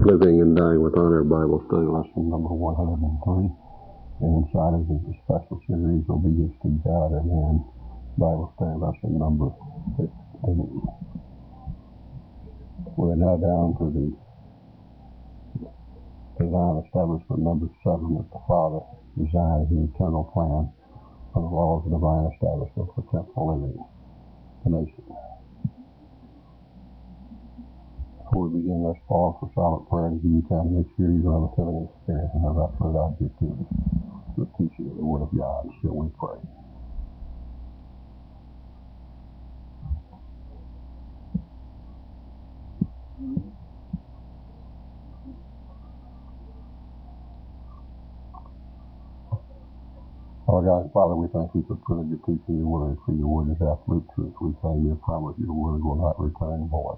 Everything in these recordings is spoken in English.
Living and Dying with Honor Bible Study Lesson number 103. And inside of the special series will be Gifts to God and then Bible Study Lesson number 15. We're now down to the design establishment number 7 that the Father designed the eternal plan for the laws of divine establishment for temporal living, the nation. Before we begin, let's pause for silent prayer to give you time to make sure you're relatively experienced and have absolute objectivity to the teaching of the Word of God. Shall we pray? Our God and Father, we thank you for the privilege of teaching your Word, for your Word is absolute truth. We claim your promise, your Word will not return void.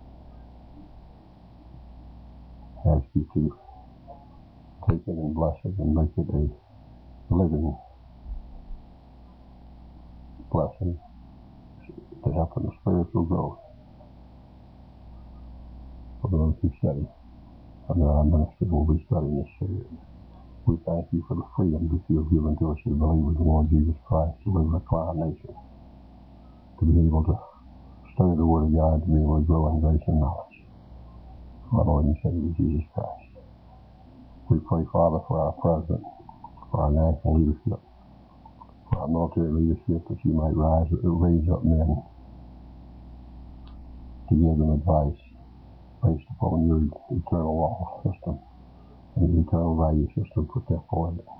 I ask you to take it and bless it and make it a living blessing to help in the spiritual growth for those who study under our ministry will be studying this series. We thank you for the freedom that you have given to us as believers in the Lord Jesus Christ to live in a quiet nation, to be able to study the Word of God, to be able to grow in grace and knowledge of our Lord and Savior Jesus Christ. We pray, Father, for our President, for our national leadership, for our military leadership, that you might raise up men to give them advice based upon your eternal law system and your eternal value system for temporal living.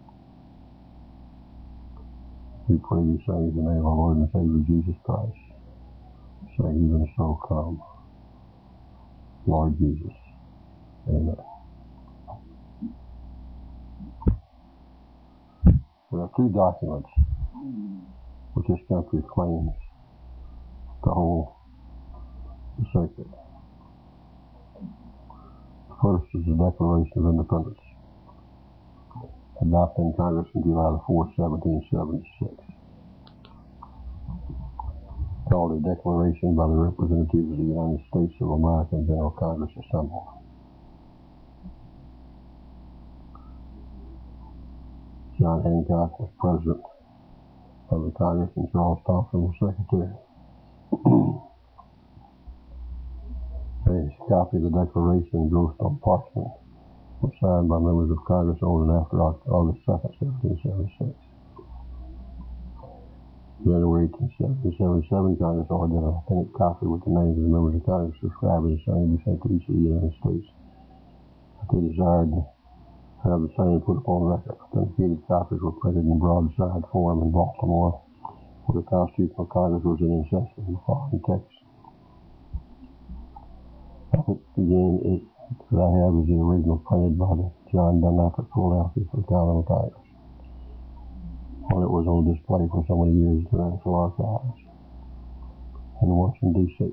We pray you say in the name of our Lord and Savior Jesus Christ, say even so come, Lord Jesus. Amen. There are two documents which this country claims to hold sacred. The first is the Declaration of Independence, adopted in Congress on July 4, 1776. Called a declaration by the representatives of the United States of America and General Congress assembled. John Hancock was president of the Congress and Charles Thompson was secretary. A copy of the declaration engrossed on parchment was signed by members of Congress on and after August 2, 1776. January 1877, Congress ordered that an authentic copy with the names of the members of Congress subscribed to the same be sent to each of the United States. If they desired to have the same put upon record, authenticated copies were printed in broadside form in Baltimore, where the Constitutional Congress was in session in the following text. Again, that I have is the original printed by the John Dunlap at Philadelphia for the Continental Congress, when it was on display for so many years at the National Archives in Washington, D.C.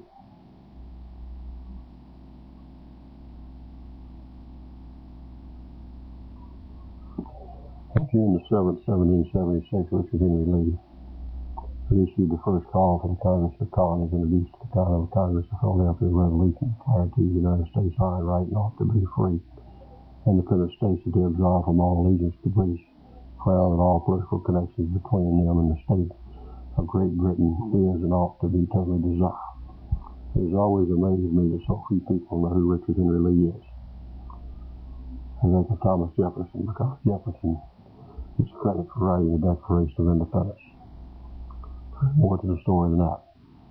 On June 7, 1776, Richard Henry Lee had issued the first call for the Congress of Colonies introduced to the Continental Congress of Philadelphia resolution declaring to the United States high right and ought to be free, independent states to absolve from all allegiance to British crown and all political connections between them and the state of Great Britain is and ought to be totally dissolved. It has always amazed me that so few people know who Richard Henry Lee is. I think of Thomas Jefferson because Jefferson is credited for writing the Declaration of Independence. More to the story than that.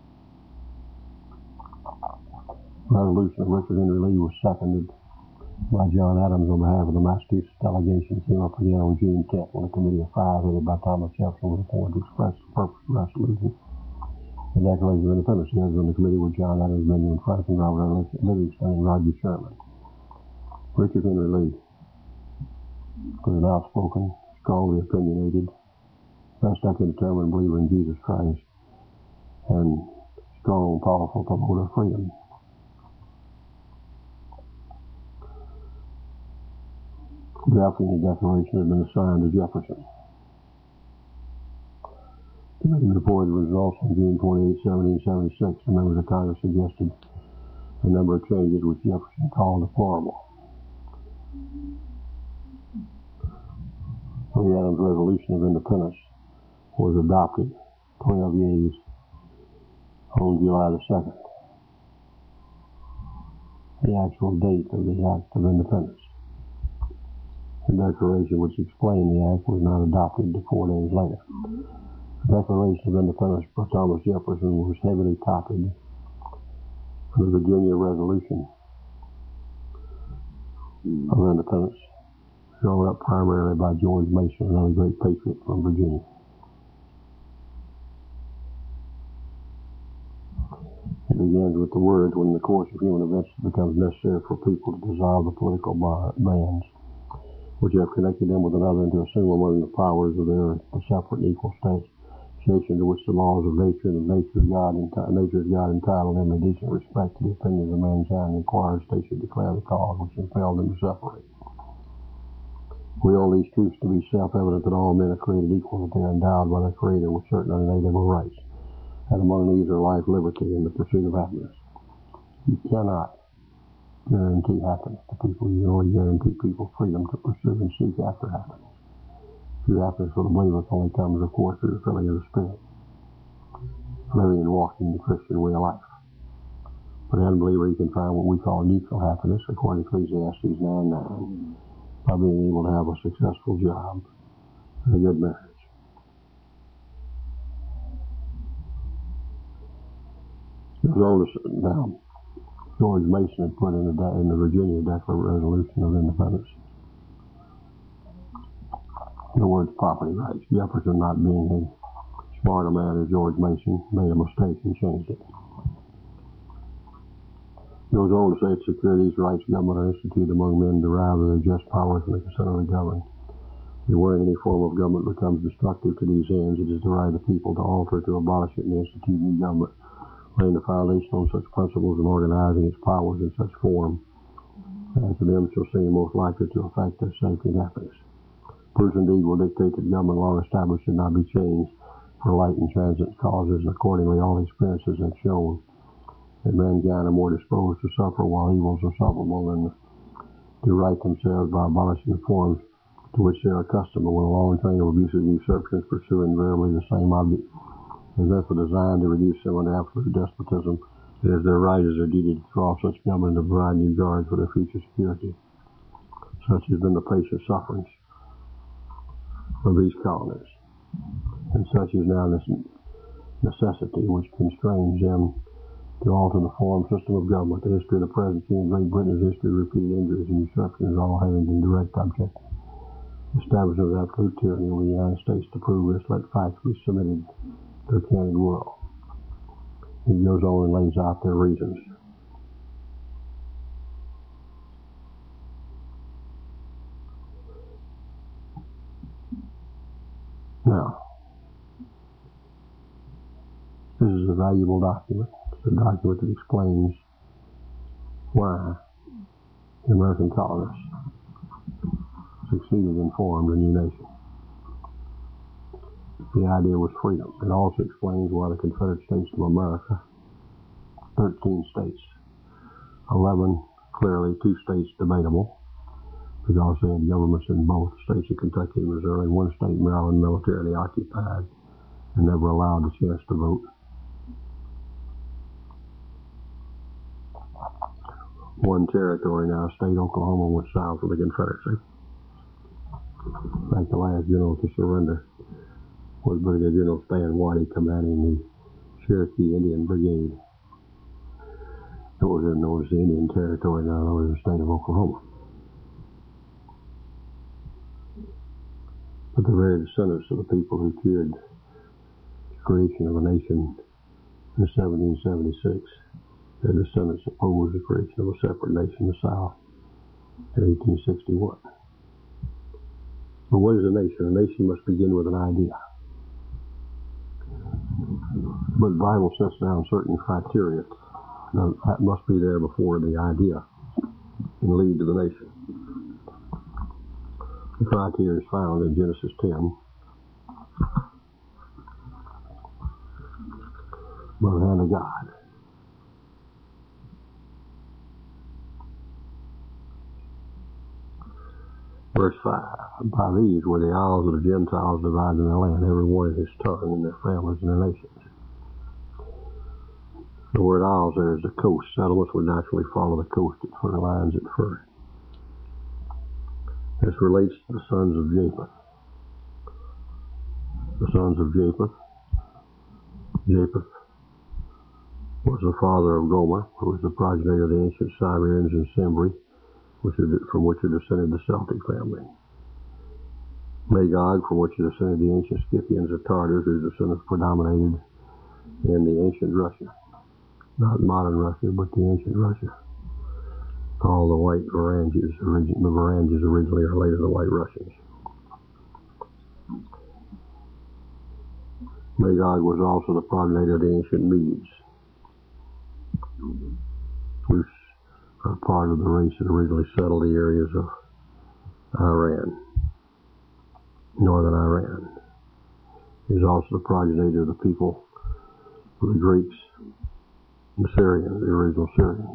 The resolution of Richard Henry Lee was seconded by John Adams on behalf of the Massachusetts delegation. Came up again on June 10th when a committee of 5 headed by Thomas Jefferson was appointed to express the purpose of the resolution. The Declaration of Independence. The others on the committee were John Adams, Benjamin Franklin, Robert Livingston, and Roger Sherman. Richard Henry Lee was an outspoken, strongly opinionated, best I can determine believer in Jesus Christ, and strong, powerful promoter of freedom. Drafting the Declaration had been assigned to Jefferson. The committee reported the results on June 28, 1776. The members of Congress suggested a number of changes which Jefferson called deplorable. The Adams Resolution of Independence was adopted 12 years on July the 2nd, the actual date of the Act of Independence. The Declaration which explained the Act was not adopted until 4 days later. The Declaration of Independence by Thomas Jefferson was heavily copied from the Virginia Resolution of Independence, drawn up primarily by George Mason, another great patriot from Virginia. It begins with the words, "When in the course of human events it becomes necessary for people to dissolve the political bands which have connected them with another and to assume among the powers of the earth the separate and equal states, to which the laws of nature and the nature of God entitled them in decent respect to the opinions of mankind requires they should declare the cause which impelled them to separate. We hold these truths to be self-evident that all men are created equal, that they are endowed by their Creator with certain unalienable rights, and among these are life, liberty, and the pursuit of happiness." You cannot guarantee happiness to people. You only guarantee people freedom to pursue and seek after happiness. True happiness for the believer only comes, of course, through the filling of the Spirit, living and walking the Christian way of life. For the unbeliever, he can find what we call neutral happiness, according to Ecclesiastes 9:9, by being able to have a successful job and a good marriage. Now, George Mason had put in the Virginia Resolution of Independence the words property rights. Jefferson, not being as smart a man as George Mason, made a mistake and changed it. He goes on to say to secure these rights, government are instituted among men derived of their just powers from the consent of the governed. And where any form of government becomes destructive to these ends, it is the right of the people to alter, to abolish it, and institute new government, laying the foundation on such principles and organizing its powers in such form as to them shall seem most likely to affect their safety and happiness. Bruce indeed will dictate that government long established should not be changed for light and transient causes, and accordingly all experiences have shown that mankind are more disposed to suffer while evils are sufferable than to right themselves by abolishing the forms to which they are accustomed. But when a long train of abuses and usurpations pursue invariably the same object, is therefore designed to reduce them under absolute despotism, it is their right as their duty to throw off such government and to provide new guards for their future security. Such has been the patient sufferings of these colonies, and such is now this necessity which constrains them to alter the form system of government. The history of the presidency in Great Britain is history of repeated injuries and usurpations, all having been direct object. The establishment of absolute tyranny over the United States. To prove this, let facts be submitted to the candid world. He goes on and lays out their reasons. Now, this is a valuable document. It's a document that explains why the American colonists succeeded in forming a new nation. The idea was freedom. It also explains why the Confederate States of America, 13 states, 11 clearly, 2 states debatable, because they had governments in both states of Kentucky and Missouri, 1 state, Maryland, militarily occupied and never allowed a chance to vote. 1 territory now, state Oklahoma, went south of the Confederacy. In fact, the last general to surrender was Brigadier General Stan Waddy, commanding the Cherokee Indian Brigade. It was known as the Indian Territory, now known as the state of Oklahoma. But the very descendants of the people who cheered the creation of a nation in 1776, their descendants opposed the creation of a separate nation, the South, in 1861. But what is a nation? A nation must begin with an idea. But the Bible sets down certain criteria that must be there before the idea can lead to the nation. The criteria is found in Genesis 10. By the hand of God. Verse 5, by these were the isles of the Gentiles divided in their land, every one in his tongue, and their families and their nations. The word isles there is the coast. Settlements would naturally follow the coastal lines at first. This relates to the sons of Japheth. The sons of Japheth. Japheth was the father of Gomer, who was the progenitor of the ancient Cimmerians and Cimbri, from which are descended the Celtic family. Magog, from which are descended the ancient Scythians of Tartars, whose descendants predominated in the ancient Russia. Not modern Russia, but the ancient Russia. All the white Varangians, the Varangians originally are later the white Russians. Magog was also the progenitor of the ancient Medes, who are part of the race that originally settled the areas of Iran, northern Iran. He is also the progenitor of the people of the Greeks, the Syrians, the original Syrians.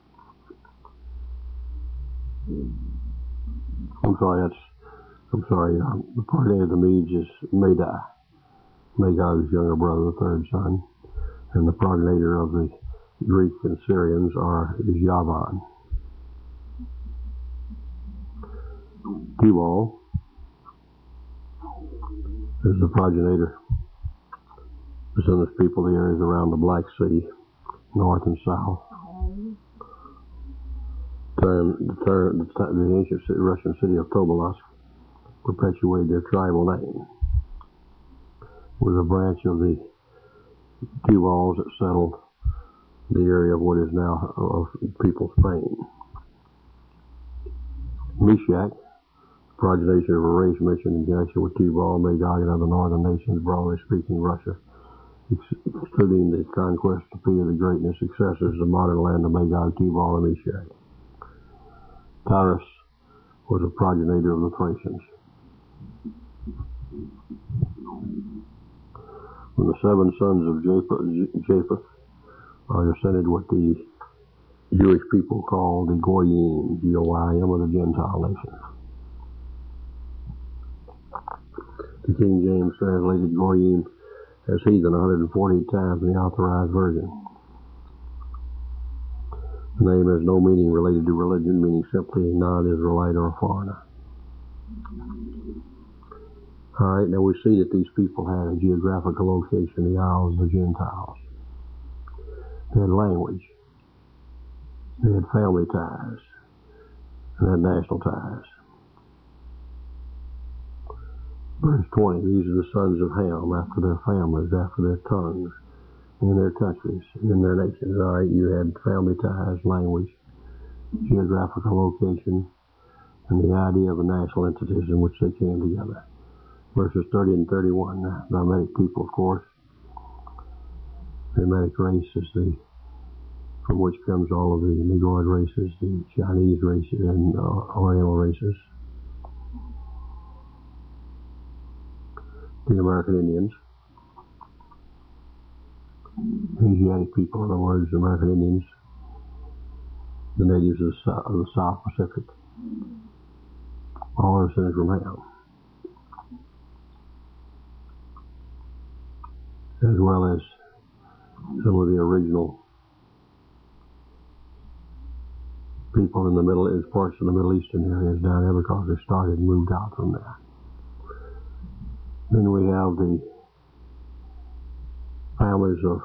The progenitor of the Medes is Madai, Magog's younger brother, the third son, and the progenitor of the Greek and Syrians is Javan. Tubal is the progenitor of the descendants people of the areas around the Black Sea, north and south. The ancient Russian city of Tobolsk perpetuated their tribal name. It was a branch of the Tubals that settled the area of what is now of people's Spain. Meshach, progenitor of a race mentioned in connection with Tubal, Magog, and other northern nations, broadly speaking Russia, excluding the conquest of Peter the Great and his successors, the modern land of Magog, Tubal, and Meshach. Tyrus was a progenitor of the Thracians. When the seven sons of Japheth are descended what the Jewish people call the Goyim, G-O-Y-M, of the Gentile nation. The King James translated Goyim as heathen 140 times in the Authorized Version. The name has no meaning related to religion, meaning simply a non-Israelite or a foreigner. All right, now we see that these people had a geographical location, the Isles of the Gentiles. They had language. They had family ties. And had national ties. Verse 20, these are the sons of Ham, after their families, after their tongues, in their countries, in their nations. All right, you had family ties, language, geographical location, and the idea of a national entity in which they came together. Verses 30 and 31, the Hamitic people, of course. The Hamitic race is from which comes all of the Negroid races, the Chinese races, and Oriental races. The American Indians. Asiatic people, in other words, the American Indians. The natives of the South Pacific. All are descended from Ham. As well as some of the original people in the parts of the Middle Eastern areas down there, because they started and moved out from there. Then we have the families of,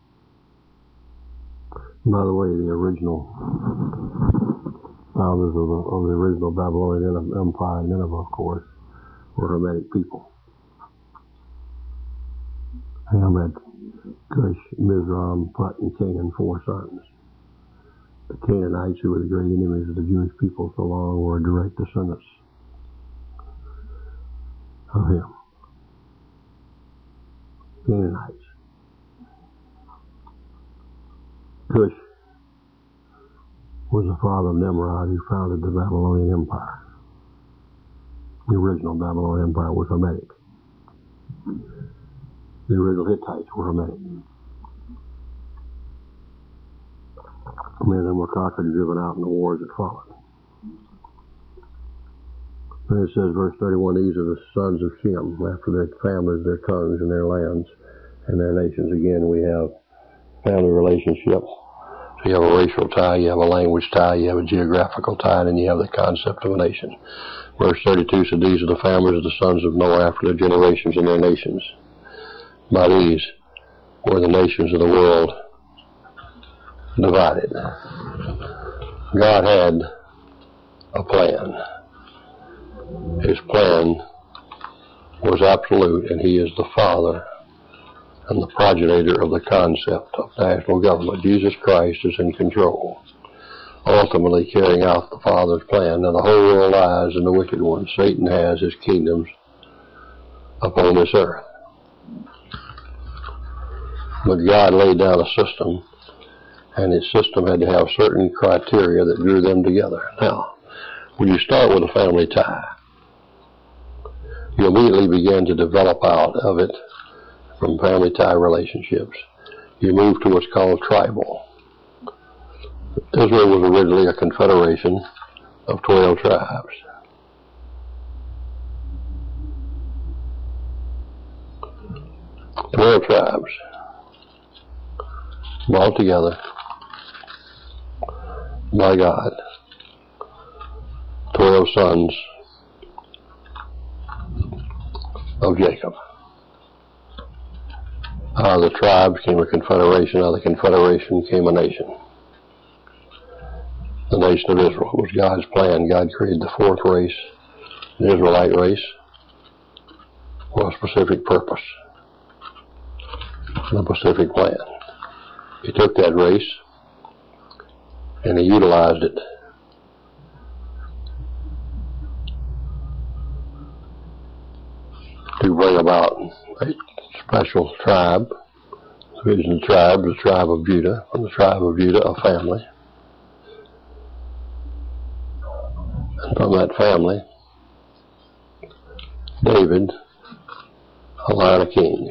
by the way, the original founders of the original Babylonian Empire, Nineveh, of course, were Hamitic people. Ham had Cush, Mizraim, Put, and Canaan, 4 sons. The Canaanites, who were the great enemies of the Jewish people so long, were direct descendants of him. Canaanites. Cush was the father of Nimrod, who founded the Babylonian Empire. The original Babylonian Empire was Hamitic. The original Hittites were Hamitic. Many of them were conquered and driven out in the wars that followed. And it says, verse 31, these are the sons of Shem, after their families, their tongues, and their lands, and their nations. Again, we have family relationships. So you have a racial tie, you have a language tie, you have a geographical tie, and you have the concept of a nation. Verse 32 said, these are the families of the sons of Noah after their generations and their nations. By these were the nations of the world divided. God had a plan. His plan was absolute, and he is the father and the progenitor of the concept of national government. Jesus Christ is in control, ultimately carrying out the Father's plan. Now the whole world lies in the wicked one. Satan has his kingdoms upon this earth. But God laid down a system, and his system had to have certain criteria that drew them together. Now, when you start with a family tie, you immediately begin to develop out of it from family tie relationships. You move to what's called tribal. Israel was originally a confederation of 12 tribes. Twelve tribes brought together by God. 12 sons of Jacob. Out of the tribes came a confederation. Out of the confederation came a nation. The nation of Israel was God's plan. God created the fourth race, the Israelite race, for a specific purpose, and a specific plan. He took that race and he utilized it to bring about a special tribe, the tribe of Judah, from the tribe of Judah, a family. And from that family, David, a line of kings,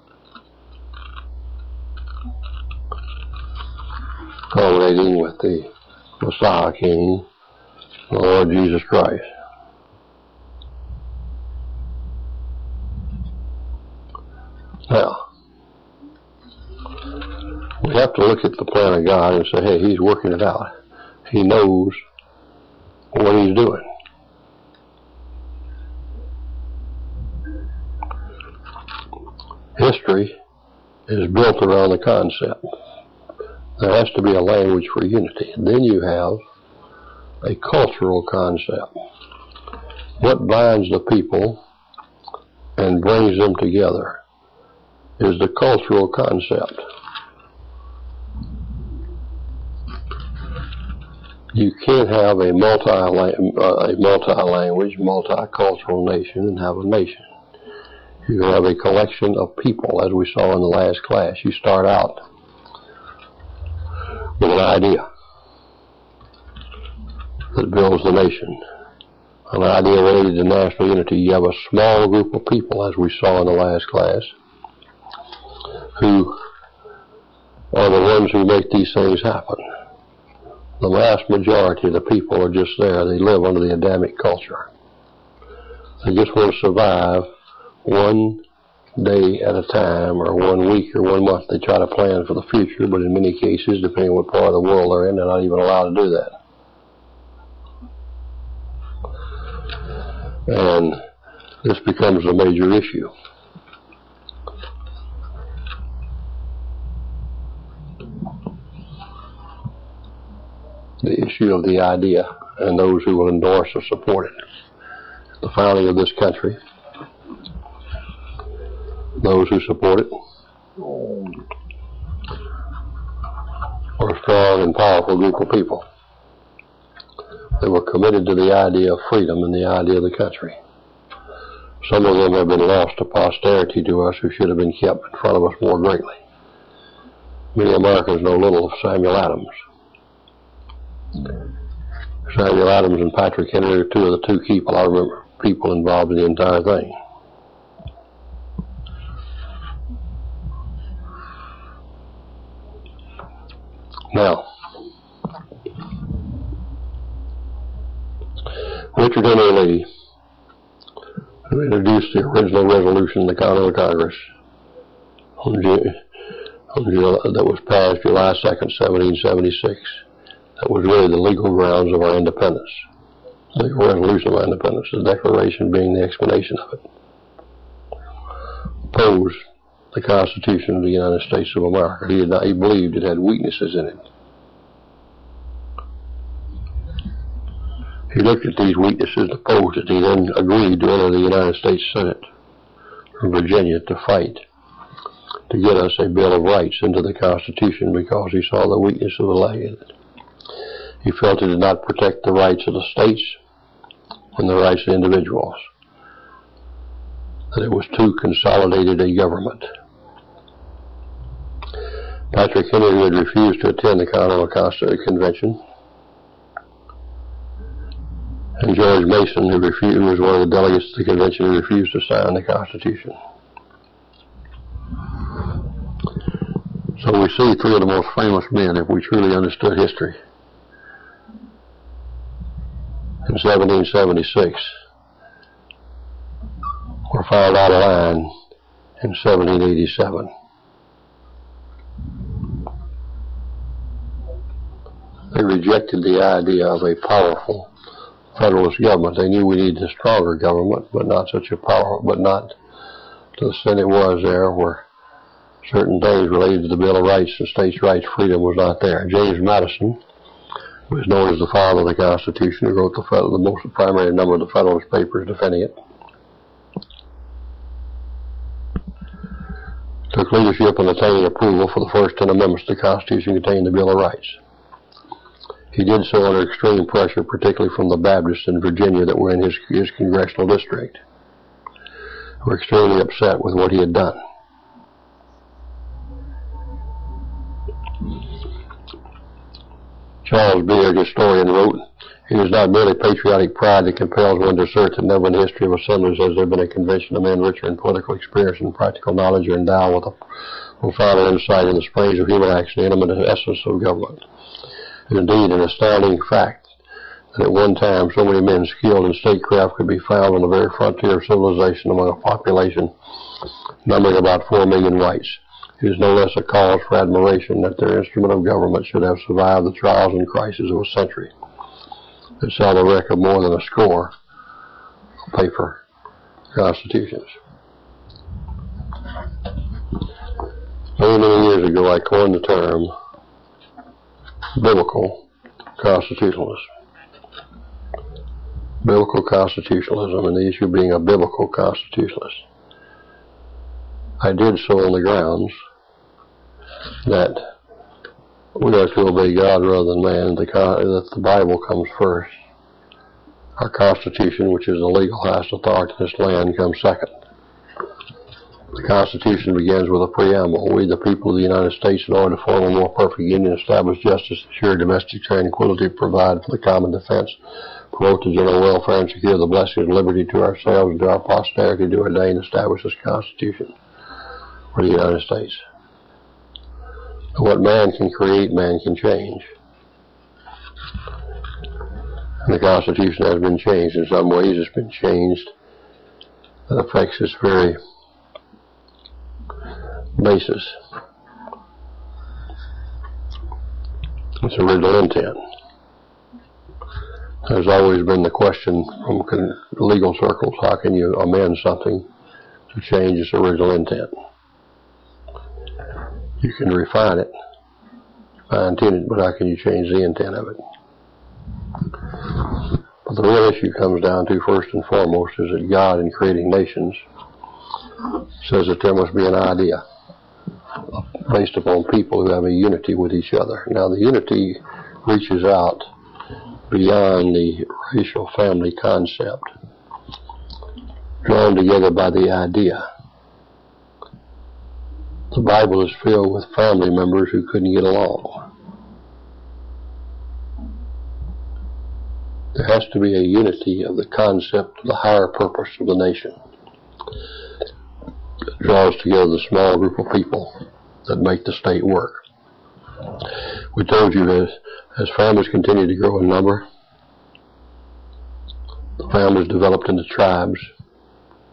culminating with the Messiah King, the Lord Jesus Christ. Now, we have to look at the plan of God and say, hey, he's working it out. He knows what he's doing. History is built around the concept. There has to be a language for unity. And then you have a cultural concept. What binds the people and brings them together is the cultural concept. You can't have a multi-language, multicultural nation and have a nation. You have a collection of people, as we saw in the last class. You start out with an idea that builds the nation, an idea related to national unity. You have a small group of people, as we saw in the last class, who are the ones who make these things happen. The vast majority of the people are just there. They live under the Adamic culture. They just want to survive one day at a time, or 1 week, or 1 month. They try to plan for the future, but in many cases, depending on what part of the world they're in, they're not even allowed to do that. And this becomes a major issue. The issue of the idea and those who will endorse or support it. The founding of this country, those who support it are a strong and powerful group of people. They were committed to the idea of freedom and the idea of the country. Some of them have been lost to posterity to us who should have been kept in front of us more greatly. Many Americans know little of Samuel Adams. Samuel Adams and Patrick Henry are two of the two people I remember, people involved in the entire thing. Now, Richard Henry Lee who introduced the original resolution in the Continental Congress that was passed July 2nd, 1776. That was really the legal grounds of our independence, the legal resolution of our independence, the Declaration being the explanation of it. Opposed the Constitution of the United States of America. He believed it had weaknesses in it. He looked at these weaknesses, opposed it. He then agreed to enter the United States Senate from Virginia to fight to get us a Bill of Rights into the Constitution because he saw the weakness of the leg in it. He felt it did not protect the rights of the states and the rights of individuals, that it was too consolidated a government. Patrick Henry, who had refused to attend the Continental Convention, and George Mason, who was one of the delegates to the convention, who refused to sign the Constitution. So we see three of the most famous men, if we truly understood history. In 1776, were found out of line in 1787. They rejected the idea of a powerful federalist government. They knew we needed a stronger government, but not such a but not to the extent it was there, where certain things related to the Bill of Rights and states' rights freedom was not there. James Madison, who is known as the father of the Constitution, who wrote the most primary number of the Federalist Papers defending it, took leadership in attaining approval for the first 10 amendments to the Constitution containing the Bill of Rights. He did so under extreme pressure, particularly from the Baptists in Virginia that were in his congressional district, who were extremely upset with what he had done. Charles Beard, historian, wrote, "It is not merely patriotic pride that compels one to assert that never in the history of assemblies has there been a convention of men richer in political experience and practical knowledge or endowed with a profound insight in the springs of human action, the intimate essence of government. It is indeed an astounding fact that at one time so many men skilled in statecraft could be found on the very frontier of civilization among a population numbering about 4 million whites. It is no less a cause for admiration that their instrument of government should have survived the trials and crises of a century that saw the wreck of more than a score of paper constitutions." Many, many years ago, I coined the term biblical constitutionalism. Biblical constitutionalism, and the issue being a biblical constitutionalist. I did so on the grounds that we are to obey God rather than man, that the Bible comes first. Our Constitution, which is the legal highest authority in this land, comes second. The Constitution begins with a preamble. "We, the people of the United States, in order to form a more perfect union, establish justice, ensure domestic tranquility, provide for the common defense, promote the general welfare, and secure the blessings and liberty to ourselves and to our posterity, do ordain and establish this Constitution for the United States." And what man can create, man can change. And the Constitution has been changed. In some ways, it's been changed that affects its very basis, its original intent. There's always been the question from legal circles, how can you amend something to change its original intent? You can refine it, fine-tune it, but how can you change the intent of it? But the real issue comes down to, first and foremost, is that God, in creating nations, says that there must be an idea based upon people who have a unity with each other. Now, the unity reaches out beyond the racial family concept, drawn together by the idea. The Bible is filled with family members who couldn't get along. There has to be a unity of the concept of the higher purpose of the nation. It draws together the small group of people that make the state work. We told you as families continue to grow in number, the families developed into tribes,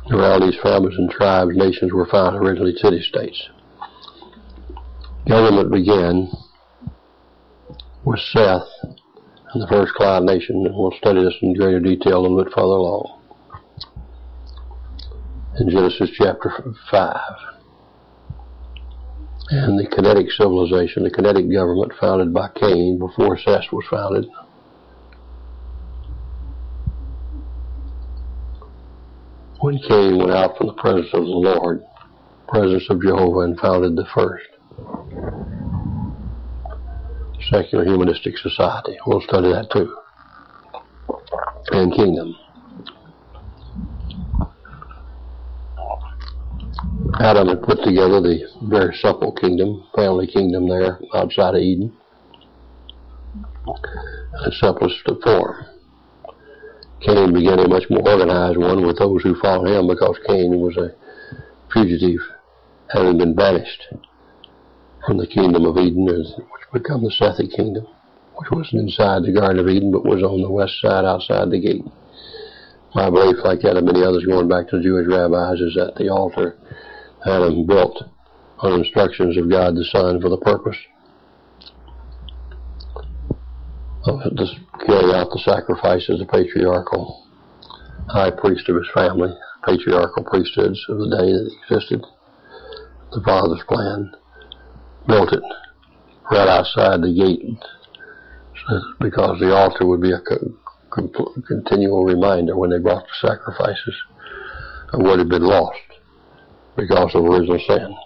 Around these families and tribes, nations were found originally city-states. Government began with Seth and the first Clyde nation, and we'll study this in greater detail a little bit further along in Genesis chapter 5. And the Kenetic civilization, the Kenetic government founded by Cain before Seth was founded. When Cain went out from the presence of the Lord, presence of Jehovah, and founded the first secular humanistic society. We'll study that too. And kingdom. Adam had put together the very simple kingdom, family kingdom there outside of Eden. The simplest of form. Cain began a much more organized one with those who followed him, because Cain was a fugitive, having been banished from the kingdom of Eden, which became the Sethic kingdom, which wasn't inside the Garden of Eden, but was on the west side outside the gate. My belief, like that of many others going back to the Jewish rabbis, is that the altar Adam built on instructions of God the Son for the purpose of carrying out the sacrifices, the patriarchal high priest of his family, patriarchal priesthoods of the day that existed. The Father's plan built it right outside the gate, because the altar would be a continual reminder when they brought the sacrifices of what had been lost because of original sin.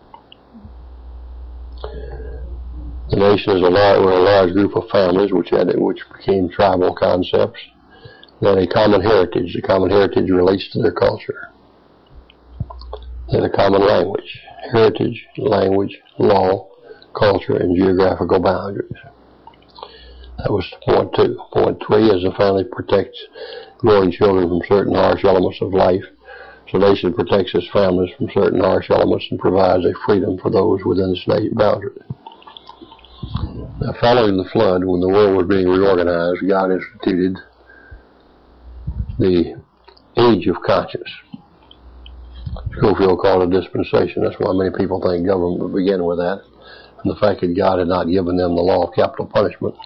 The nation were a large group of families which became tribal concepts. They had a common heritage. The common heritage relates to their culture. They had a common language. Heritage, language, law, culture, and geographical boundaries. That was point 2. Point 3 is the family protects growing children from certain harsh elements of life. So the nation protects its families from certain harsh elements and provides a freedom for those within the state boundary. Now, following the flood, when the world was being reorganized, God instituted the age of conscience. Schofield called it dispensation. That's why many people think government would begin with that. And the fact that God had not given them the law of capital punishment.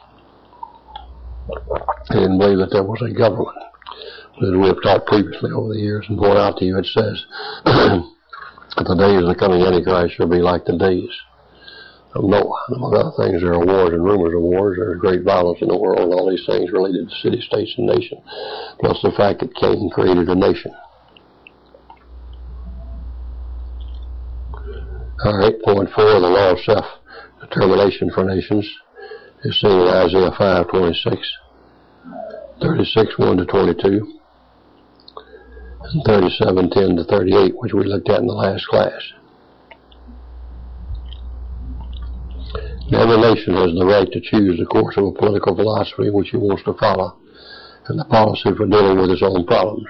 They didn't believe that there was a government. As we have taught previously over the years and pointed out to you, it says that the days of the coming Antichrist shall be like the days of Noah. And among other things, there are wars and rumors of wars. There is great violence in the world, and all these things related to city, states, and nation. Plus the fact that Cain created a nation. All right, point 4, the law of self-determination for nations is seen in Isaiah 5:26, 36:1-22, and 37:10-38, which we looked at in the last class. Every nation has the right to choose the course of a political philosophy which it wants to follow, and the policy for dealing with its own problems.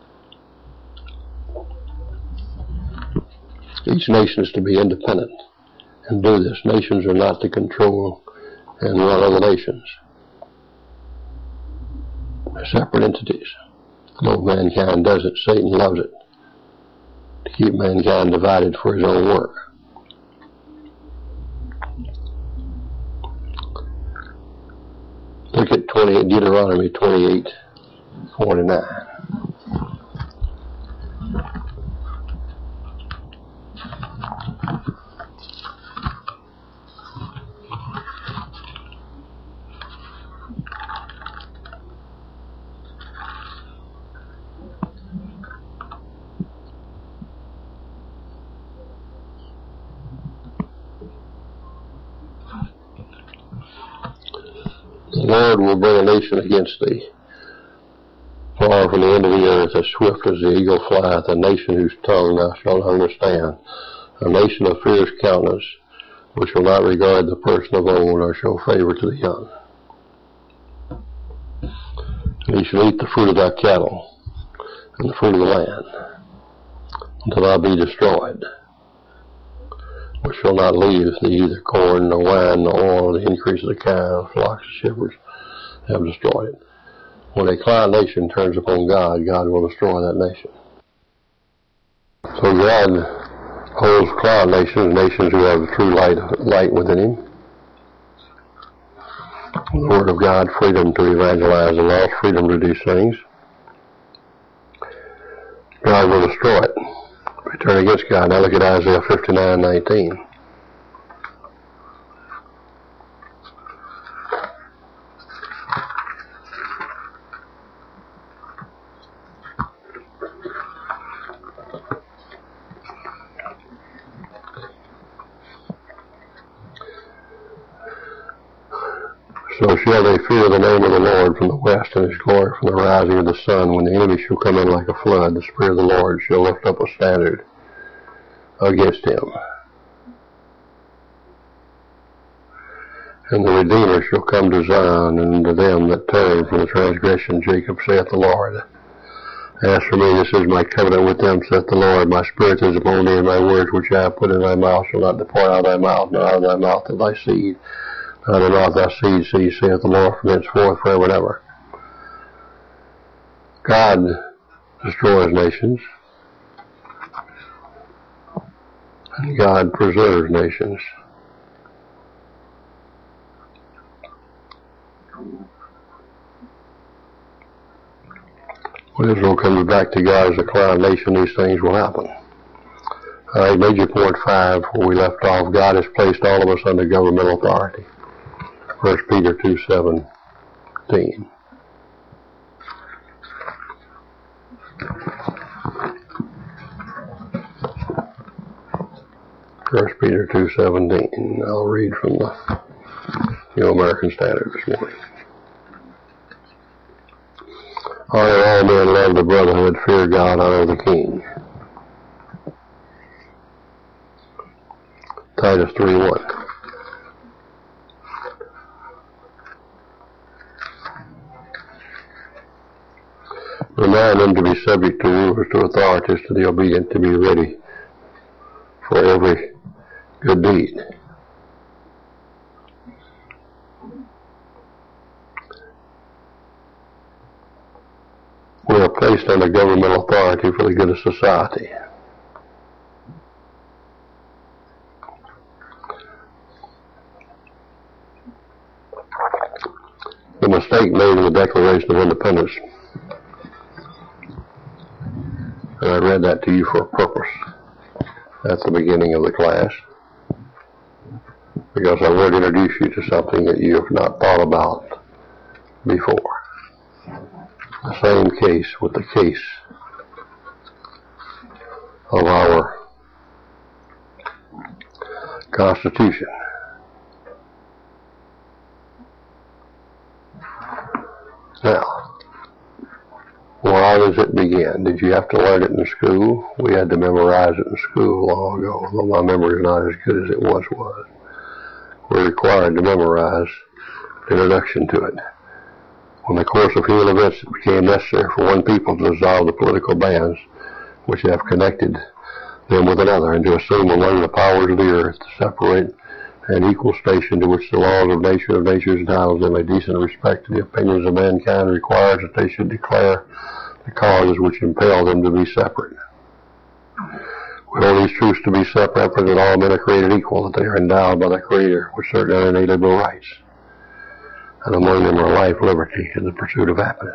Each nation is to be independent and do this. Nations are not to control and run other nations. They're separate entities. Though mankind does it, Satan loves it to keep mankind divided for his own work. Look at Deuteronomy 28:49. The Lord will bring a nation against thee, far from the end of the earth, as swift as the eagle flieth, a nation whose tongue thou shalt understand, a nation of fierce countenance, which will not regard the person of old, or show favor to the young. And he shall eat the fruit of thy cattle, and the fruit of the land, until thou be destroyed, which shall not leave thee either corn, nor wine, nor oil, the increase of the cows, flocks, and shepherds have destroyed it. When a client nation turns upon God, God will destroy that nation. So God holds cloud nations, nations who have the true light within him. The Word of God, freedom to evangelize the lost, freedom to do things. God will destroy it. We turn against God. Now look at Isaiah 59:19. So shall they fear the name of the Lord from the west, and his glory from the rising of the sun. When the enemy shall come in like a flood, the Spirit of the Lord shall lift up a standard against him. And the Redeemer shall come to Zion, and to them that turn from the transgression. Jacob saith the Lord, as for me, this is my covenant with them, saith the Lord. My spirit is upon thee, and my words which I have put in thy mouth shall not depart out of thy mouth, nor out of thy mouth of thy seed, nor out of the mouth of thy seed, saith the Lord, from henceforth forever and ever. God destroys nations, and God preserves nations. When Israel comes back to God as a cloud nation, these things will happen. All right, major point 5, where we left off, God has placed all of us under governmental authority. 1 Peter 2:17. 1 Peter 2:17. I'll read from the New American Standard this morning. Honor all men, love the brotherhood, fear God, honor the king. Titus 3:1. Remind them to be subject to rulers, to authorities, to the obedient, to be ready for every good deed. We are placed under governmental authority for the good of society. The mistake made in the Declaration of Independence, and I read that to you for a purpose at the beginning of the class, because I would introduce you to something that you have not thought about before. The same case with the case of our Constitution. Now, why does it begin? Did you have to learn it in school? We had to memorize it in school long ago, although my memory is not as good as it once was. We're required to memorize the introduction to it. In the course of human events, it became necessary for one people to dissolve the political bands which have connected them with another, and to assume among the powers of the earth to separate an equal station to which the laws of nature of natures entitles them. A decent respect to the opinions of mankind requires that they should declare the causes which impel them to be separate. We hold these truths to be self-evident, that all men are created equal, that they are endowed by the Creator with certain unalienable rights, and among them are life, liberty, and the pursuit of happiness.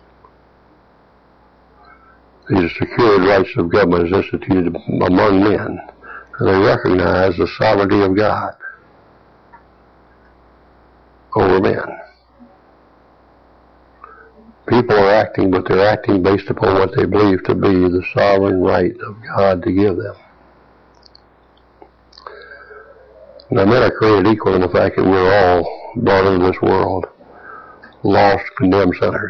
These secured rights of government is instituted among men, and they recognize the sovereignty of God over men. People are acting, but they're acting based upon what they believe to be the sovereign right of God to give them. Now, men are created equal in the fact that we're all brought into this world lost, condemned sinners,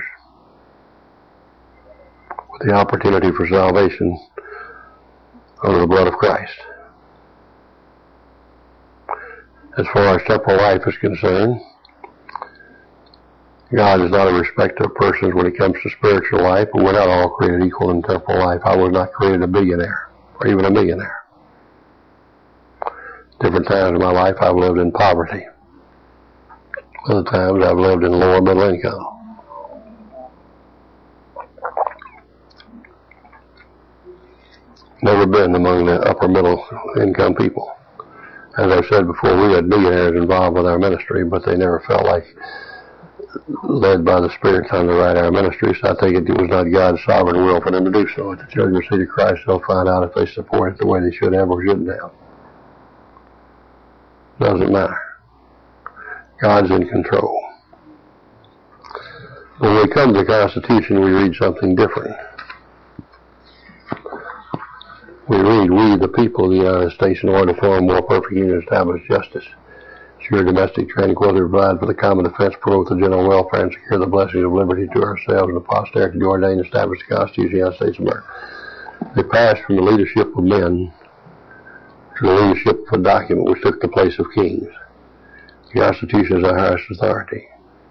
with the opportunity for salvation under the blood of Christ. As far as temporal life is concerned, God is not a respecter of persons when it comes to spiritual life, but we're not all created equal in temporal life. I was not created a billionaire, or even a millionaire. Different times in my life I've lived in poverty. Other times I've lived in lower middle income. never been among the upper middle income people. As I've said before, we had billionaires involved with our ministry, but they never felt like led by the Spirit trying to write our ministry, so I think it was not God's sovereign will for them to do so. At the Judgment Seat of Christ, they'll find out if they support it the way they should have or shouldn't have. Doesn't matter. God's in control. When we come to the Constitution, we read something different. We read, "We, the people of the United States, in order to form a more perfect union, establish justice, secure domestic tranquility, provide for the common defense, promote the general welfare, and secure the blessings of liberty to ourselves and the posterity to ordain and establish the Constitution of the United States of America." They passed from the leadership of men to the leadership of a document which took the place of kings. The Constitution is our highest authority.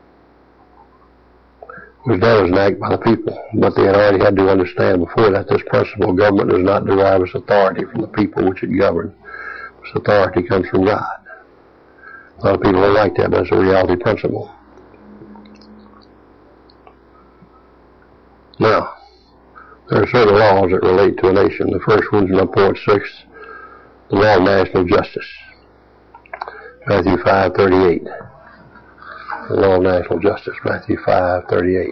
It was done as an act by the people, but they had already had to understand before that this principle of government does not derive its authority from the people which it governs. Its authority comes from God. A lot of people don't like that, but it's a reality principle. Now, there are certain laws that relate to a nation. The first one's in Point 6, the law of national justice. Matthew 5:38. The law of national justice, Matthew 5:38.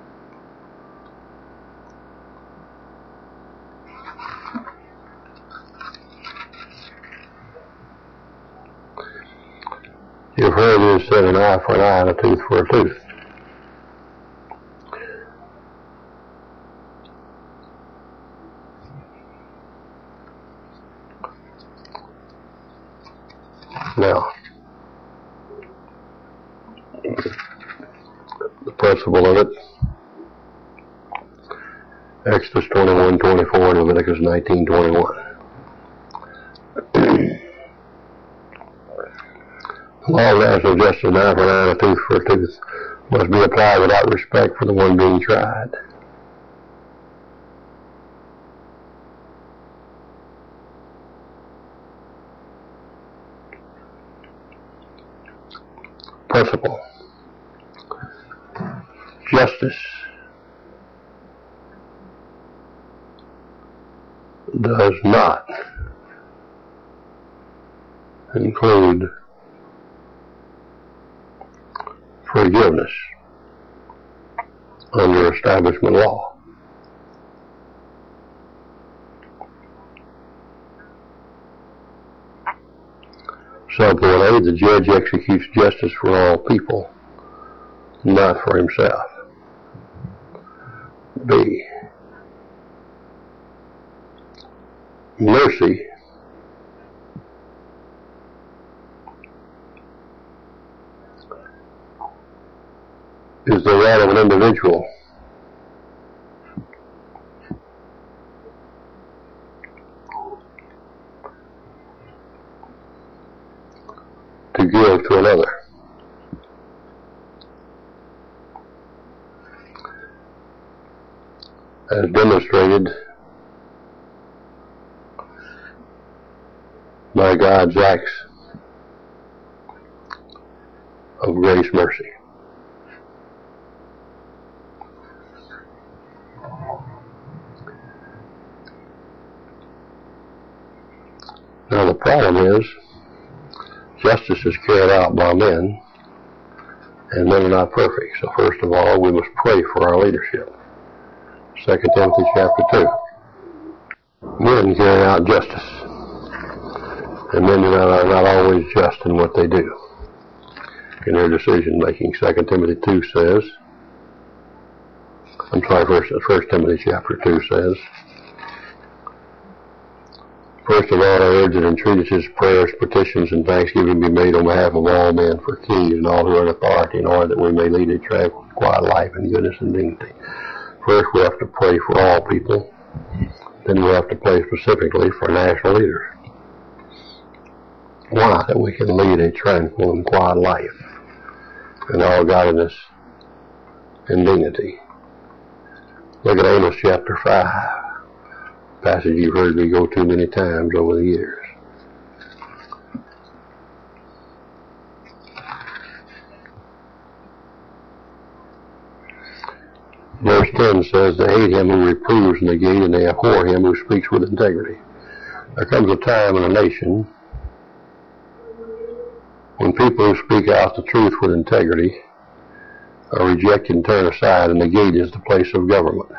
You've heard it said, an eye for an eye and a tooth for a tooth. Now, the principle of it, Exodus 21:24 and Leviticus 19:21. The law of national justice, an eye for an eye and a tooth for a tooth, must be applied without respect for the one being tried. Principle. Justice does not include forgiveness under establishment law. Subpoint A, the judge executes justice for all people, not for himself. B, mercy is the right of an individual to give to another. As demonstrated by God's acts of grace, mercy. Now the problem is, justice is carried out by men, and men are not perfect. So first of all, we must pray for our leadership. 2 Timothy chapter 2. Men carry out justice, and men are not always just in what they do, in their decision making. 2 Timothy 2 says, First Timothy chapter 2 says, "First of all, I urge that entreaties, prayers, petitions, and thanksgiving be made on behalf of all men, for kings and all who are in authority, in order that we may lead a tranquil, quiet life in goodness and dignity." First, we have to pray for all people. Then we have to pray specifically for national leaders. Why? That we can lead a tranquil and quiet life in all godliness and dignity. Look at Amos chapter 5. Passage you've heard me go to many times over the years. Verse 10 says, they hate him who reproves in the gate, and they abhor him who speaks with integrity. There comes a time in a nation when people who speak out the truth with integrity are rejected and turned aside, and the gate is the place of government.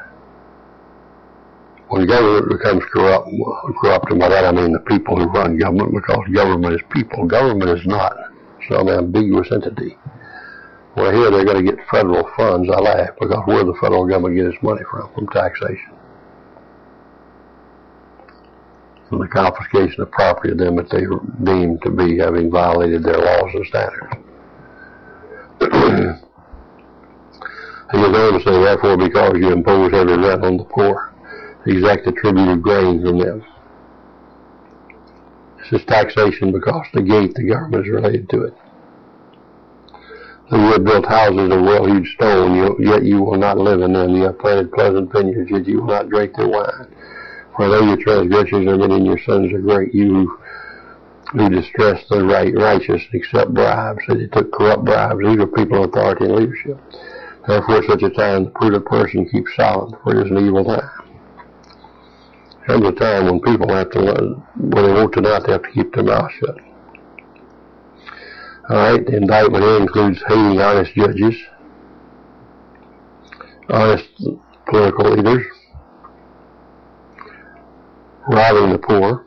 When government becomes corrupt, and by that I mean the people who run government, because government is people. Government is not some ambiguous entity. Well, here they're going to get federal funds. I laugh, because where the federal government gets its money from taxation. And the confiscation of property of them that they deem to be having violated their laws and standards. He goes on to say, therefore, because you impose heavy rent on the poor, exact the tribute of grain from them. This is taxation because the gate, the government, is related to it. So you have built houses of well-hewed stone, yet you will not live in them. You have planted pleasant vineyards, yet you will not drink their wine. For though your transgressions are many and your sins are great, you who distress the righteous and accept bribes. So they took corrupt bribes. These are people in authority and leadership. Therefore, at such a time, the prudent person keeps silent, for it is an evil time. There comes a time when people have to learn, when they want to not, they have to keep their mouth shut. All right, the indictment here includes hating honest judges, honest political leaders, robbing the poor,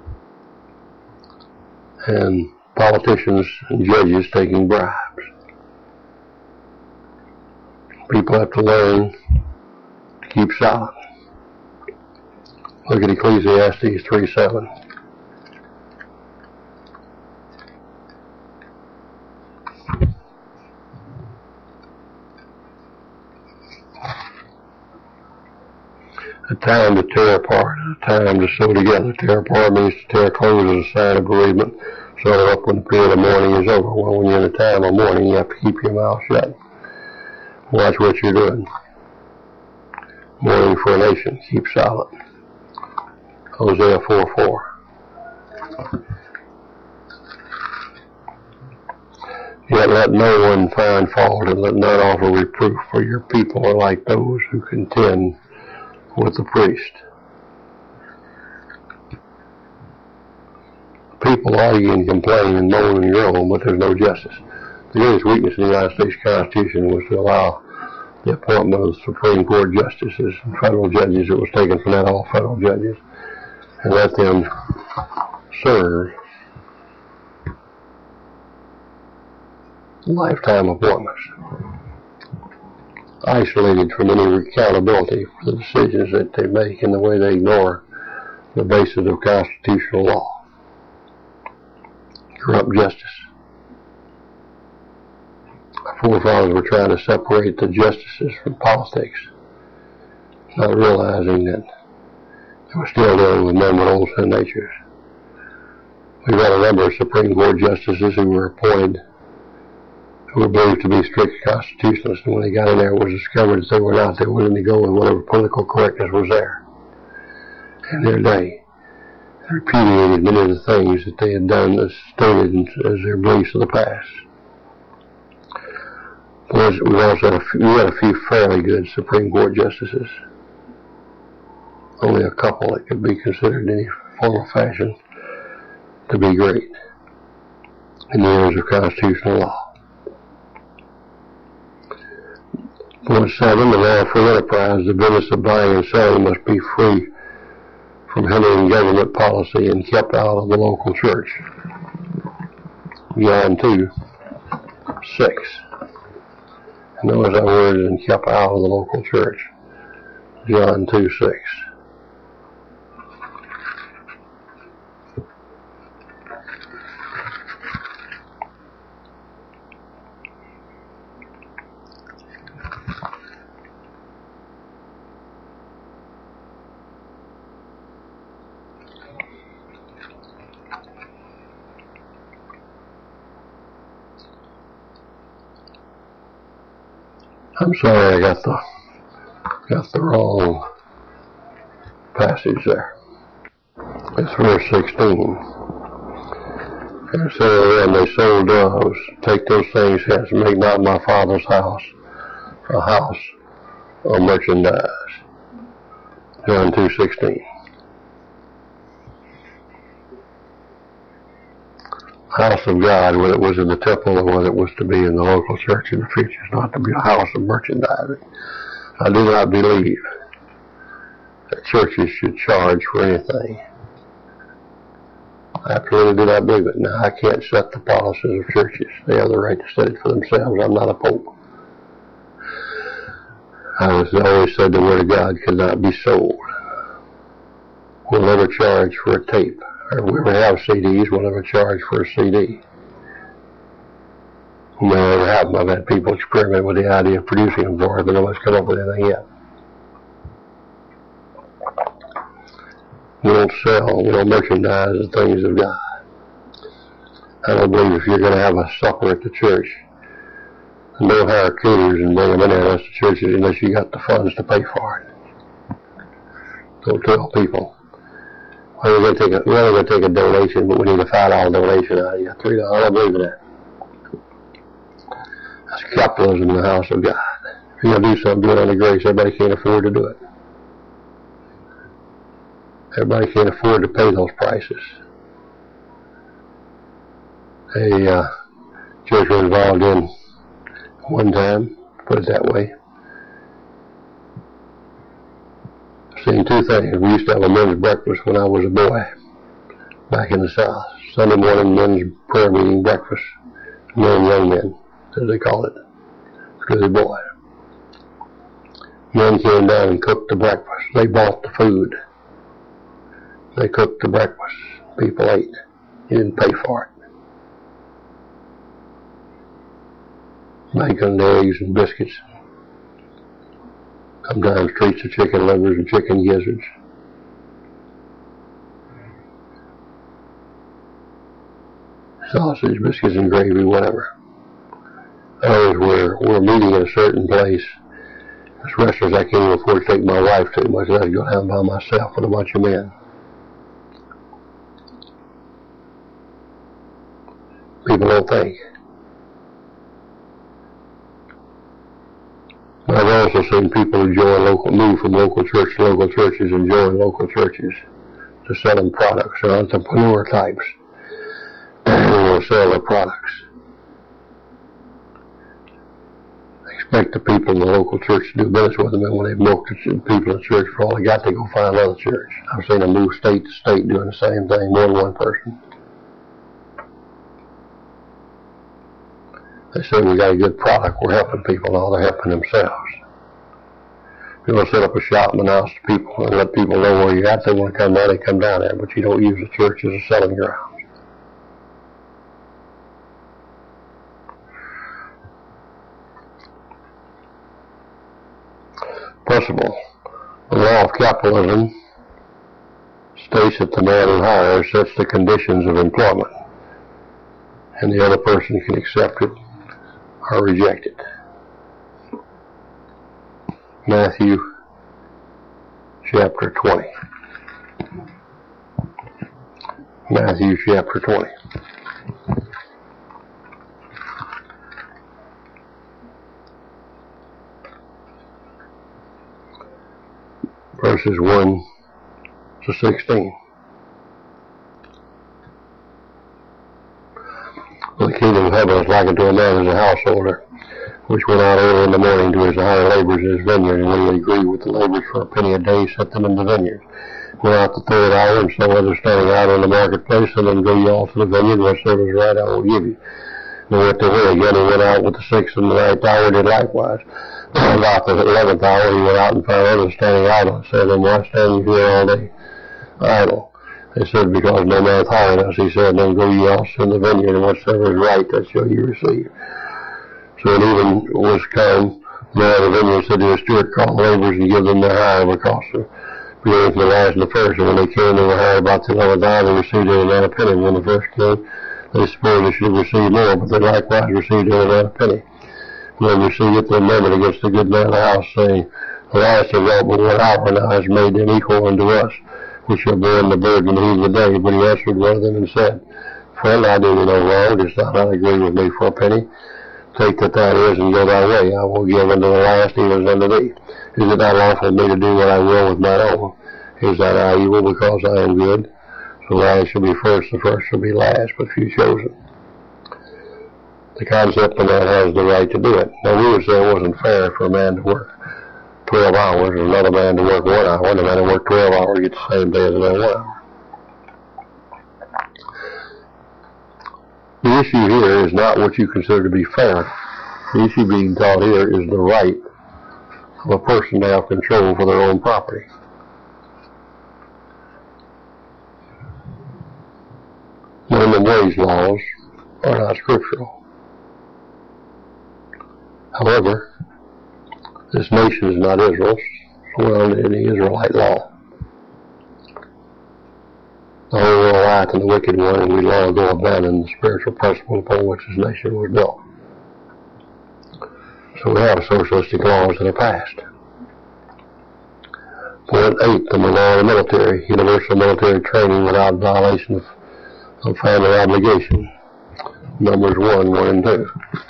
and politicians and judges taking bribes. People have to learn to keep silent. Look at Ecclesiastes 3:7. A time to tear apart, a time to sew together. Tear apart means to tear clothes as a sign of bereavement. Sew it up when the period of mourning is over. Well, when you're in a time of mourning, you have to keep your mouth shut. Watch what you're doing. Mourning for a nation. Keep silent. Hosea 4:4. Yet let no one find fault, and let none offer reproof, for your people are like those who contend with the priest. People argue and complain and moan and groan, but there's no justice. The greatest weakness in the United States Constitution was to allow the appointment of Supreme Court justices and federal judges. It was taken from that, all federal judges, and let them serve lifetime appointments, isolated from any accountability for the decisions that they make and the way they ignore the basis of constitutional law. Corrupt justice. Our forefathers were trying to separate the justices from politics, not realizing that they were still dealing with men with old sin natures. We've got a number of Supreme Court justices who were appointed who were believed to be strict constitutionalists, and when they got in there, it was discovered that they were not. They were willing to go with whatever political correctness was there in their day. They repudiated many of the things that they had done as stated as their beliefs of the past. We also had a few fairly good Supreme Court justices. Only a couple that could be considered in any form or fashion to be great in the areas of constitutional law. Point 7, the law of free enterprise, the business of buying and selling must be free from hindering government policy and kept out of the local church. John 2:6. Notice that word is kept out of the local church. John 2:6. I'm sorry, I got the wrong passage there. It's verse 16. And so, and they sold doves. Take those things hence, make not my Father's house a house or merchandise. John 2:16. House of God, whether it was in the temple or whether it was to be in the local church in the future, is not to be a house of merchandising. I do not believe that churches should charge for anything. I absolutely do not believe it. Now, I can't set the policies of churches. They have the right to set it for themselves. I'm not a pope. I was always said the Word of God could not be sold. We'll never charge for a tape. Or if we ever have CDs, we'll never charge for a CD. We may never have them. I've had people experiment with the idea of producing them for us, but nobody's come up with anything yet. We don't sell, we don't merchandise the things of God. I don't believe if you're going to have a supper at the church, don't hire caterers and bring them in there to churches unless you got the funds to pay for it. Don't tell people, well, we're going to take a donation, but we need a $5 donation out of you. $3. I don't believe in that. That's capitalism in the house of God. If you're going to do something, do it under grace. Everybody can't afford to do it. Everybody can't afford to pay those prices. A church was involved in one time, put it that way. I've seen two things. We used to have a men's breakfast when I was a boy back in the South. Sunday morning men's prayer meeting breakfast. Men and young men, as they call it, to the boy. Men came down and cooked the breakfast. They bought the food. They cooked the breakfast. People ate. You didn't pay for it. Bacon and eggs and biscuits. Sometimes treats of chicken livers and chicken gizzards. Sausage, biscuits and gravy, whatever. Others we're meeting in a certain place. There's restaurants I can't even afford to take my wife to, much less go down by myself with a bunch of men. People don't think. I've also seen people move from local church to local churches and join local churches to sell them products. They're entrepreneur types. They want to sell their products. They expect the people in the local church to do business with them, and when they've milked the people in the church for all they got, they go find another church. I've seen them move state to state doing the same thing, more than one person. They say we got a good product, we're helping people. Now they're helping themselves. If you want to set up a shop and announce to people and let people know where you're at, they want to come down, they come down there, but you don't use the church as a selling ground. Principle. The law of capitalism states that the man who hires sets the conditions of employment, and the other person can accept it or reject it. Matthew chapter 20. Matthew chapter 20. Verses 1 to 16. The kingdom of heaven is likened to a man as a householder, which went out early in the morning to his hire laborers in his vineyard, and when he agreed with the laborers for a penny a day, set them in the vineyard. Went out the third hour, and saw others standing out in the marketplace, and then go ye all to the vineyard, whatsoever is right I will give you. And he went to her again, he went out with the sixth and the ninth hour, and did likewise. And about the 11th hour, he went out and found others standing idle, and said, and why stand you here all day idle? They said, because no man hath hired us. He said, then go ye also in the vineyard, and whatsoever is right, that shall ye receive. So it even was come, the man of the vineyard said to the steward, call the laborers and give them their hire, because beginning from the last and the first. And when they came, they were hired about the 11th hour, they received every man a penny. And when the first came, they supposed they should receive more, but they likewise received every man a penny. When they received it, they murmured against the good man of the house, saying, the last have wrought but 1 hour, now has made them equal unto us, which shall bear in the burden of the day. But he answered one of them and said, Friend, I do you no wrong. Dost thou not agree with me for a penny? take that is and go thy way. I will give unto the last even as unto thee. Is it not lawful for me to do what I will with mine own? Is that I evil because I am good? So last shall be first, the first shall be last, but few chosen. The concept of that has the right to do it. Now we would say it wasn't fair for a man to work 12 hours and another man to work 1 hour, and a man to work 12 hours get the same pay as another 1 hour. The issue here is not what you consider to be fair. The issue being taught here is the right of a person to have control for their own property. Minimum wage laws are not scriptural. However, this nation is not Israel's, well, in the Israelite law. The whole world lieth in the wicked one, and we long ago abandoned the spiritual principle upon which this nation was built. So we have socialistic laws that are passed. Point 8, the law of the military, universal military training without violation of family obligation. Numbers 1 and 2.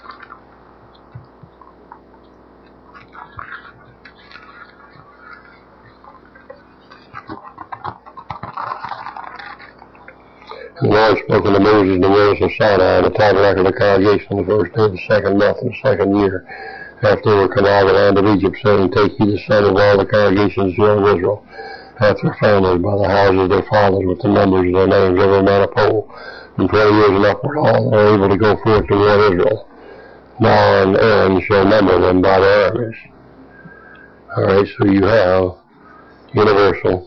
The Lord spoke unto Moses in the wilderness of Sinai in the tabernacle of the congregation on the first day of the 2nd month in the 2nd year after they were come out of the land of Egypt, saying, Take ye the sum of all the congregations of the children of Israel, after their families, by the houses of their fathers, with the numbers of their names, every man a poll, from 20 years and upward, all that are able to go forth to war Israel. Now and Aaron shall number them by their armies. Alright, so you have universal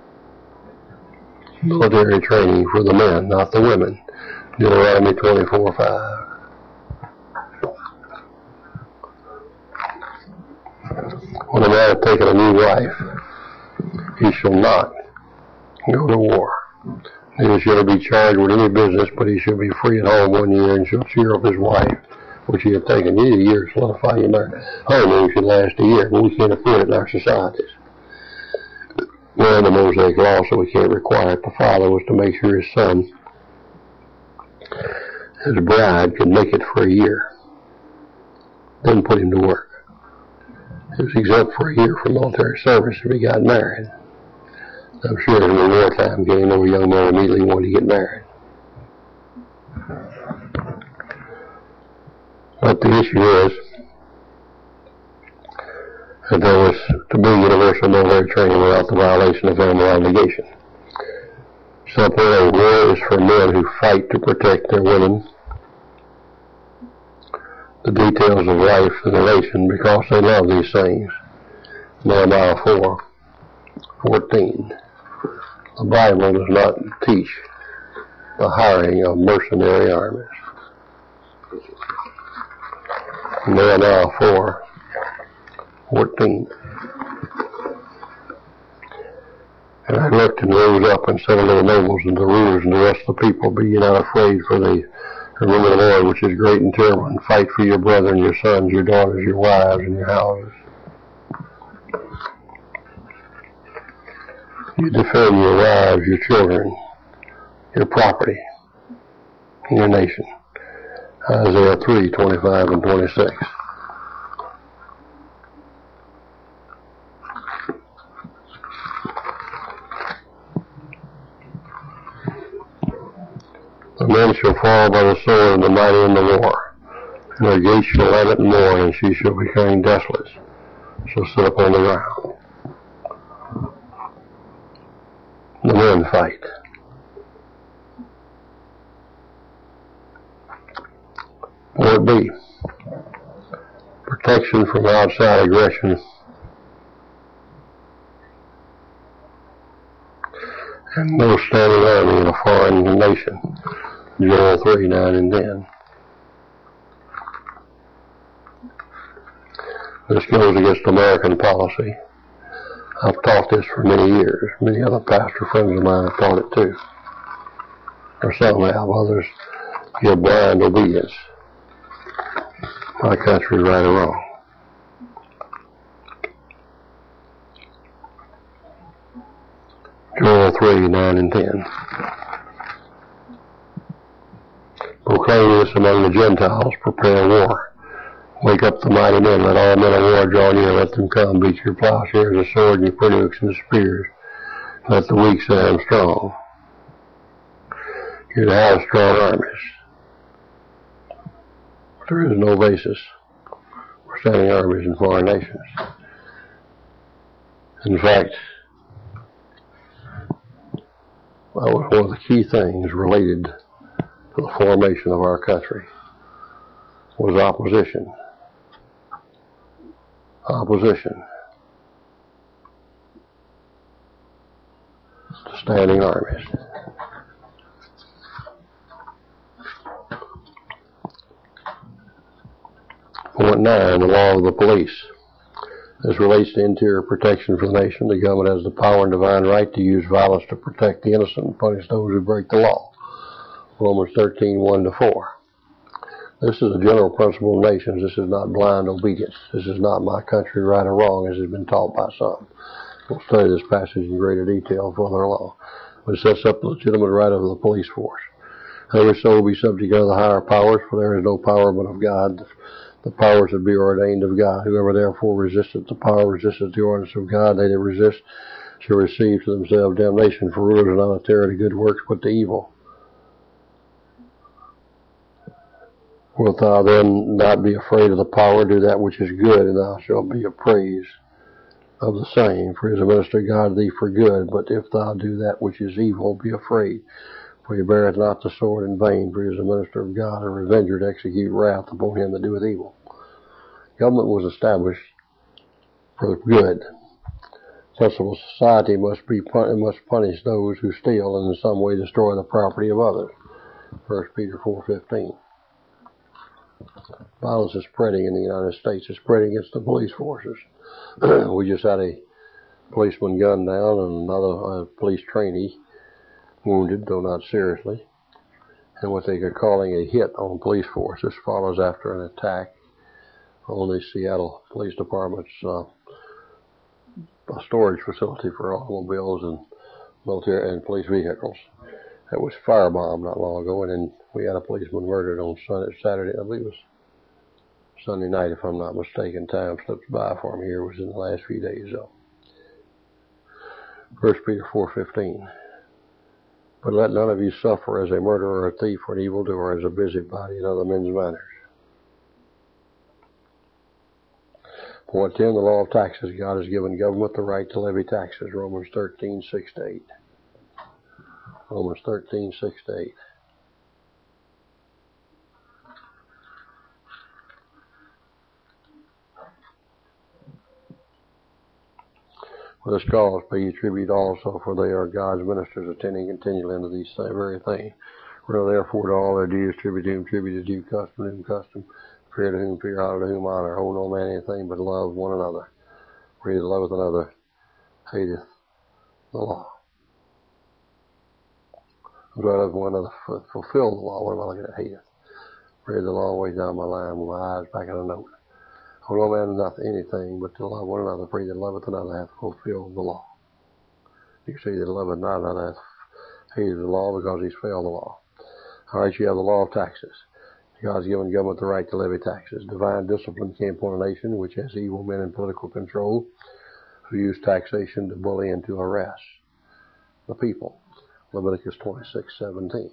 military training for the men, not the women. Deuteronomy 24:5. When a man hath taken a new wife, he shall not go to war. Neither shall he be charged with any business, but he shall be free at home 1 year, and shall cheer up his wife, which he hath taken. You need a year to solidify your marriage. Honeymoon should last a year, but we can't afford it in our societies. We're in the Mosaic law, so we can't require it. The father was to make sure his son, his bride, could make it for a year. Then put him to work. He was exempt for a year from military service if he got married. I'm sure in the wartime, getting over young men immediately wanted to get married. But the issue is that there was to be universal military training without the violation of family obligation. Subpoint A, war is for men who fight to protect their women, the details of life and relation, because they love these things. Nehemiah 4:14. The Bible does not teach the hiring of mercenary armies. Nehemiah 4:14. And I looked and rose up and said unto the nobles and the rulers and the rest of the people, Be ye not afraid, for the remember the Lord, which is great and terrible, and fight for your brethren, your sons, your daughters, your wives, and your houses. You defend your wives, your children, your property, and your nation. Isaiah 3:25 and 26. The men shall fall by the sword, and the mighty in the war. And their gates shall have it more, and she shall become desolate, shall sit upon the ground. The men fight. Point B, protection from outside aggression and no standing army in a foreign nation. Joel 3:9 and 10. This goes against American policy. I've taught this for many years. Many other pastor friends of mine have taught it too. Or some have, others give blind obedience. My country, right or wrong. Joel 3:9 and 10. Proclaim this among the Gentiles, prepare war. Wake up the mighty men, let all men of war draw near, let them come, beat your plowshares, the sword, and your prunicks, and the spears. Let the weak say, I'm strong. You're to have strong armies. There is no basis for standing armies in foreign nations. In fact, that was one of the key things related to the formation of our country, was opposition. Opposition to standing armies. Point 9, the law of the police. This relates to interior protection for the nation. The government has the power and divine right to use violence to protect the innocent and punish those who break the law. Romans 13, 1-4. This is a general principle of nations. This is not blind obedience. This is not my country right or wrong, as has been taught by some. We'll study this passage in greater detail further along. But it sets up the legitimate right of the police force. Every soul be subject to the higher powers, for there is no power but of God. The powers that be ordained of God. Whoever therefore resisteth the power, resisteth the ordinance of God. They that resist shall receive to themselves damnation, for rulers are not a terror to good works, but to evil. Wilt thou then not be afraid of the power? Do that which is good, and thou shalt be appraised of the same. For he is a minister of God to thee for good. But if thou do that which is evil, be afraid. For he beareth not the sword in vain. For he is a minister of God, a revenger to execute wrath upon him that doeth evil. Government was established for good. Sensible society must punish those who steal and in some way destroy the property of others. 1 Peter 4:15. Violence is spreading in the United States. It's spreading against the police forces. We just had a policeman gunned down and another police trainee wounded, though not seriously. And what they are calling a hit on police force. This follows after an attack on the Seattle Police Department's storage facility for automobiles and military and police vehicles. It was firebombed not long ago, and then we had a policeman murdered on Saturday. I believe it was Sunday night, if I'm not mistaken. Time slips by for me here. It was in the last few days, though. 1 Peter 4:15. But let none of you suffer as a murderer, or a thief, or an evildoer, as a busybody in other men's matters. Point 10, the law of taxes. God has given government the right to levy taxes. Romans 13:6-8. Romans 13:6-8. For this cause pay ye tribute also, for they are God's ministers, attending continually unto these very things. Render therefore to all their dues, tribute to whom tribute is due, custom to whom custom, fear to whom fear, honor to whom honor. Hold no man anything but love one another. For he that loveth another hateth the law. Whoso loveth one another fulfill the law. What am I looking at? Hateth. Read the long way down my line with my eyes back at a note. Hold no man nothing anything but to love one another. For he that loveth another hath fulfilled the law. You see that loveth not another hath hated the law, because he's failed the law. All right, you have the law of taxes. God's given government the right to levy taxes. Divine discipline came upon a nation which has evil men in political control who use taxation to bully and to harass the people. Leviticus 26:17.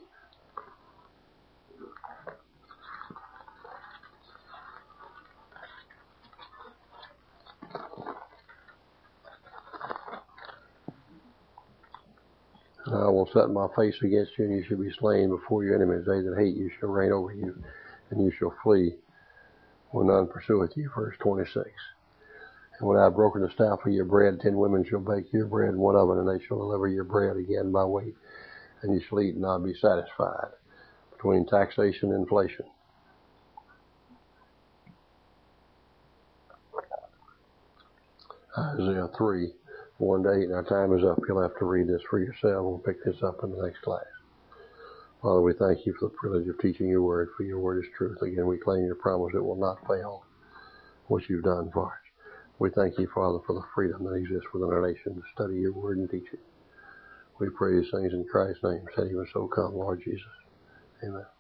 I will set my face against you, and you shall be slain before your enemies. They that hate you shall reign over you, and you shall flee when none pursueth you. Verse 26. And when I have broken the staff of your bread, 10 women shall bake your bread in one oven, and they shall deliver your bread again by weight, and you shall eat and not be satisfied. Between taxation and inflation. Isaiah 3:1-8. Our time is up. You'll have to read this for yourself. We'll pick this up in the next class. Father, we thank you for the privilege of teaching your word, for your word is truth. Again, we claim your promise it will not fail, what you've done for us. We thank you, Father, for the freedom that exists within our nation to study your word and teach it. We pray these things in Christ's name. Said even so come, Lord Jesus. Amen.